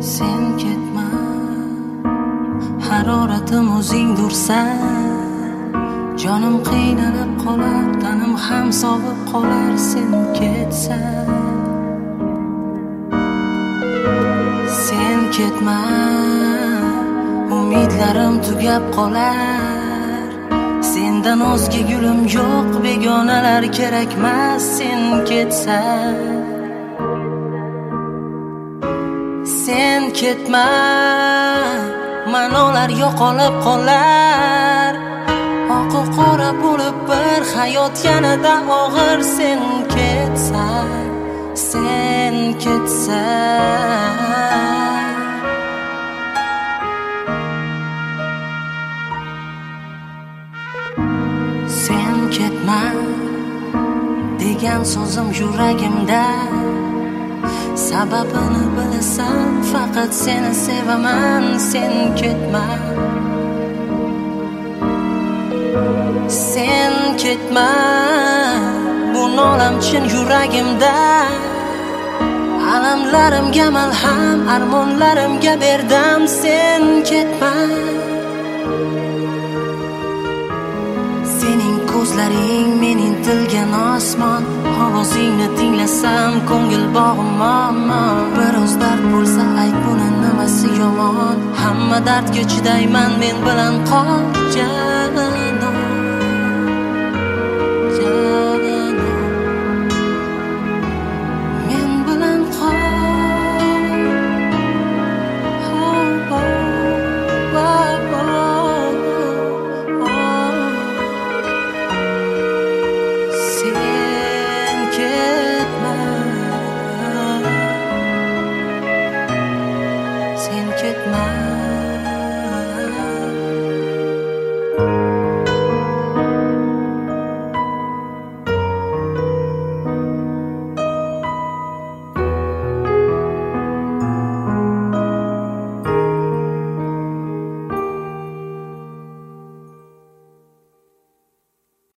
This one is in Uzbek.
Sen ketma, haroratim o'zingdursan. Jonim qiynalib qolar, tanim ham sovib qolar sen ketsan. Sen ketma, umidlarim tugab qolar. Sendan o'zga gulim yo'q, begonalar kerakmas sen ketsan. Sen ketma, ma'nolar yo'qolib qolar. Oq qora bo'lib bir hayot yanada og'ir sen ketsan. Sen ketsan. Sen ketma degan so'zim yuragimda. Sababini bilasan, faqat seni sevaman. Sen ketma. Sen ketma, bu nolam chin yuragimda. Alamlarimga malham, armonlarimga berdim. Sen ketma. Sening ko'zlaring mening tilgan osmon. Ovozingni tinglasam ko'ngil bog'im omon. Biroz dard bo'lsa ayt, buni nimasi yomon. Hamma dardga chidayman, men bilan qol.